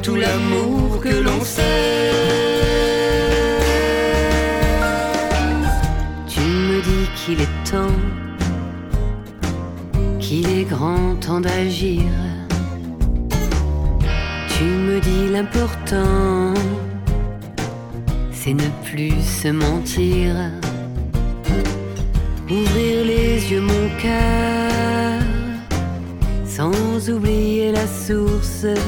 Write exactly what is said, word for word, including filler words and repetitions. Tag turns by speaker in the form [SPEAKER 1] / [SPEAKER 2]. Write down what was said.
[SPEAKER 1] tout l'amour que l'on sait. Tu me dis qu'il est temps, qu'il est grand temps d'agir. Tu me dis l'important, c'est ne plus se mentir. Ouvrir les yeux, mon cœur, sans oublier la source